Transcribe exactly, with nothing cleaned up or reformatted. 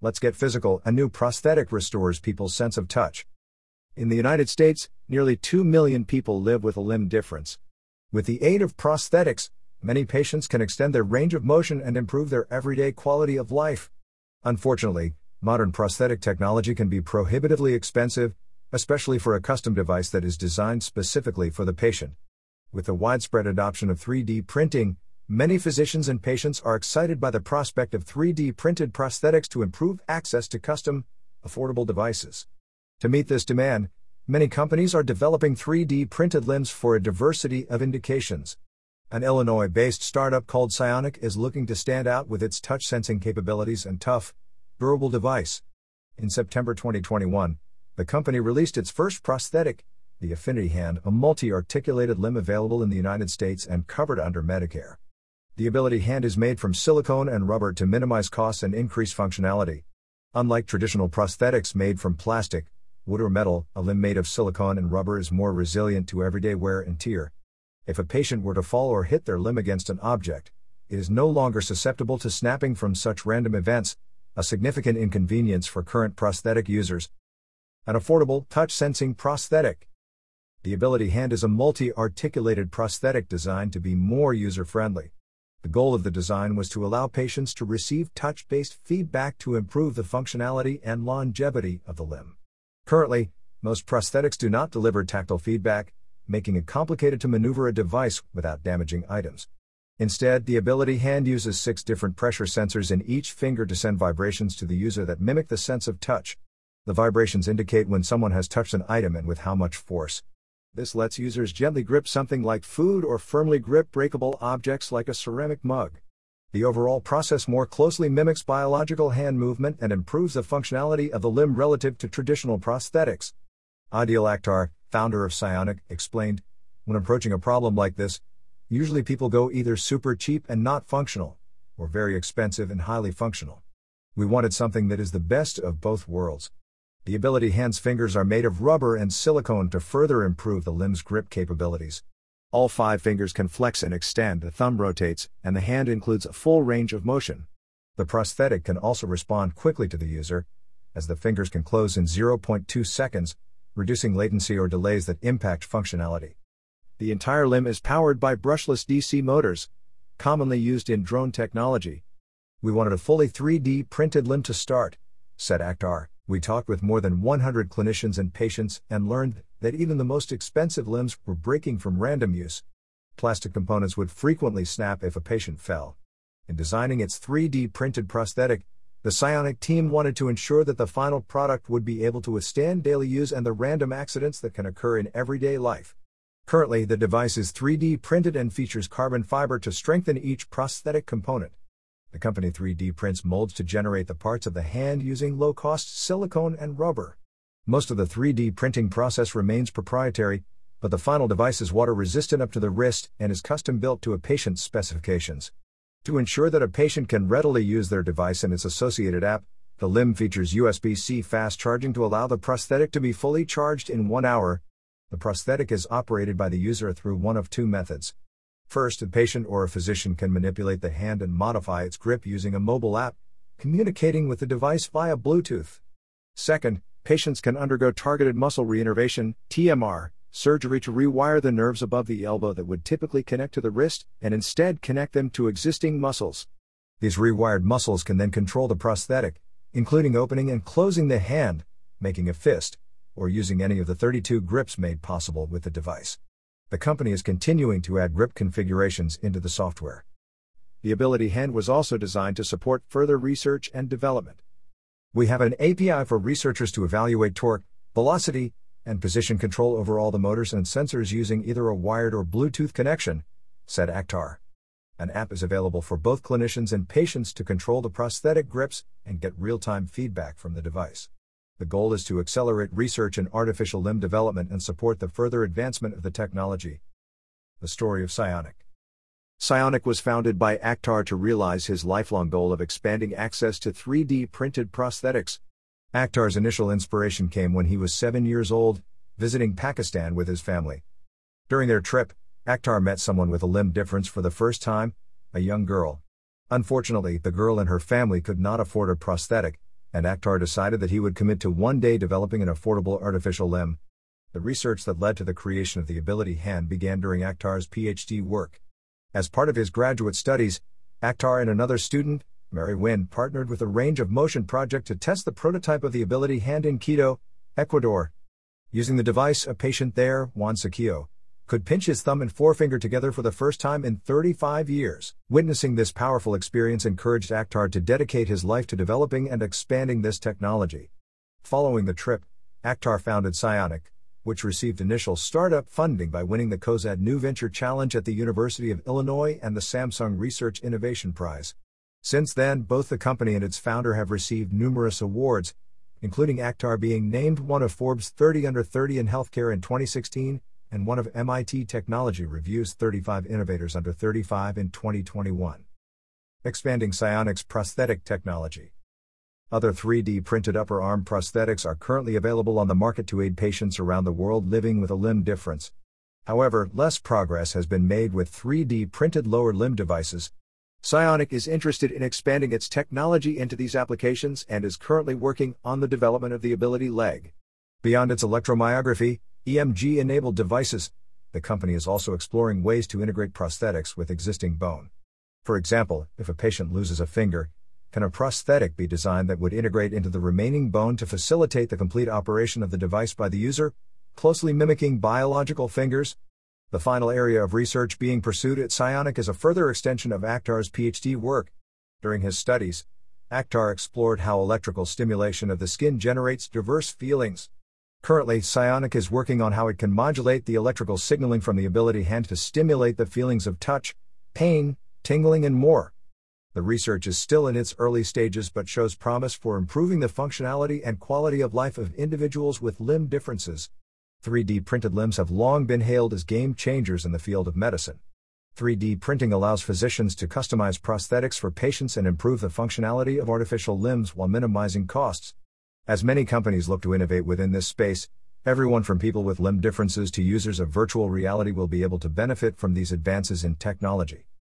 Let's get physical. A new prosthetic restores people's sense of touch. In the United States, nearly two million people live with a limb difference. With the aid of prosthetics, many patients can extend their range of motion and improve their everyday quality of life. Unfortunately, modern prosthetic technology can be prohibitively expensive, especially for a custom device that is designed specifically for the patient. With the widespread adoption of three D printing, many physicians and patients are excited by the prospect of three D printed prosthetics to improve access to custom, affordable devices. To meet this demand, many companies are developing three D printed limbs for a diversity of indications. An Illinois-based startup called Psionic is looking to stand out with its touch sensing capabilities and tough, durable device. In September twenty twenty-one, the company released its first prosthetic, the Affinity Hand, a multi-articulated limb available in the United States and covered under Medicare. The Ability Hand is made from silicone and rubber to minimize costs and increase functionality. Unlike traditional prosthetics made from plastic, wood or metal, a limb made of silicone and rubber is more resilient to everyday wear and tear. If a patient were to fall or hit their limb against an object, it is no longer susceptible to snapping from such random events, a significant inconvenience for current prosthetic users. An affordable, touch-sensing prosthetic. The Ability Hand is a multi-articulated prosthetic designed to be more user-friendly. The goal of the design was to allow patients to receive touch-based feedback to improve the functionality and longevity of the limb. Currently, most prosthetics do not deliver tactile feedback, making it complicated to maneuver a device without damaging items. Instead, the Ability Hand uses six different pressure sensors in each finger to send vibrations to the user that mimic the sense of touch. The vibrations indicate when someone has touched an item and with how much force. This lets users gently grip something like food or firmly grip breakable objects like a ceramic mug. The overall process more closely mimics biological hand movement and improves the functionality of the limb relative to traditional prosthetics. Adil Akhtar, founder of Psionic, explained, "When approaching a problem like this, usually people go either super cheap and not functional, or very expensive and highly functional. We wanted something that is the best of both worlds." The Ability Hand's fingers are made of rubber and silicone to further improve the limb's grip capabilities. All five fingers can flex and extend, the thumb rotates, and the hand includes a full range of motion. The prosthetic can also respond quickly to the user, as the fingers can close in zero point two seconds, reducing latency or delays that impact functionality. The entire limb is powered by brushless D C motors, commonly used in drone technology. "We wanted a fully three D printed limb to start," said Akhtar. "We talked with more than one hundred clinicians and patients and learned that even the most expensive limbs were breaking from random use. Plastic components would frequently snap if a patient fell. In designing its three D printed prosthetic, the Psionic team wanted to ensure that the final product would be able to withstand daily use and the random accidents that can occur in everyday life." Currently, the device is three D printed and features carbon fiber to strengthen each prosthetic component. The company three D prints molds to generate the parts of the hand using low-cost silicone and rubber. Most of the three D printing process remains proprietary, but the final device is water-resistant up to the wrist and is custom-built to a patient's specifications. To ensure that a patient can readily use their device and its associated app, the limb features U S B C fast charging to allow the prosthetic to be fully charged in one hour. The prosthetic is operated by the user through one of two methods. First, a patient or a physician can manipulate the hand and modify its grip using a mobile app, communicating with the device via Bluetooth. Second, patients can undergo targeted muscle reinnervation, T M R, surgery to rewire the nerves above the elbow that would typically connect to the wrist, and instead connect them to existing muscles. These rewired muscles can then control the prosthetic, including opening and closing the hand, making a fist, or using any of the thirty-two grips made possible with the device. The company is continuing to add grip configurations into the software. The Ability Hand was also designed to support further research and development. "We have an A P I for researchers to evaluate torque, velocity, and position control over all the motors and sensors using either a wired or Bluetooth connection," said Akhtar. An app is available for both clinicians and patients to control the prosthetic grips and get real-time feedback from the device. The goal is to accelerate research in artificial limb development and support the further advancement of the technology. The story of Psionic. Psionic was founded by Akhtar to realize his lifelong goal of expanding access to three D printed prosthetics. Akhtar's initial inspiration came when he was seven years old, visiting Pakistan with his family. During their trip, Akhtar met someone with a limb difference for the first time, a young girl. Unfortunately, the girl and her family could not afford a prosthetic, and Akhtar decided that he would commit to one day developing an affordable artificial limb. The research that led to the creation of the Ability Hand began during Akhtar's PhD work. As part of his graduate studies, Akhtar and another student, Mary Wynn, partnered with a Range of Motion project to test the prototype of the Ability Hand in Quito, Ecuador. Using the device, a patient there, Juan Saquillo, could pinch his thumb and forefinger together for the first time in thirty-five years. Witnessing this powerful experience encouraged Akhtar to dedicate his life to developing and expanding this technology. Following the trip, Akhtar founded Psionic, which received initial startup funding by winning the COSAD New Venture Challenge at the University of Illinois and the Samsung Research Innovation Prize. Since then, both the company and its founder have received numerous awards, including Akhtar being named one of Forbes' thirty under thirty in healthcare in twenty sixteen, and one of M I T Technology Review's thirty-five Innovators Under thirty-five in twenty twenty-one. Expanding Psionic's prosthetic technology. Other three D printed upper arm prosthetics are currently available on the market to aid patients around the world living with a limb difference. However, less progress has been made with three D printed lower limb devices. Psionic is interested in expanding its technology into these applications and is currently working on the development of the Ability Leg. Beyond its electromyography, E M G-enabled devices, the company is also exploring ways to integrate prosthetics with existing bone. For example, if a patient loses a finger, can a prosthetic be designed that would integrate into the remaining bone to facilitate the complete operation of the device by the user, closely mimicking biological fingers? The final area of research being pursued at Psionic is a further extension of Akhtar's PhD work. During his studies, Akhtar explored how electrical stimulation of the skin generates diverse feelings. Currently, Psionic is working on how it can modulate the electrical signaling from the Ability Hand to stimulate the feelings of touch, pain, tingling, and more. The research is still in its early stages but shows promise for improving the functionality and quality of life of individuals with limb differences. three D printed limbs have long been hailed as game changers in the field of medicine. three D printing allows physicians to customize prosthetics for patients and improve the functionality of artificial limbs while minimizing costs. As many companies look to innovate within this space, everyone from people with limb differences to users of virtual reality will be able to benefit from these advances in technology.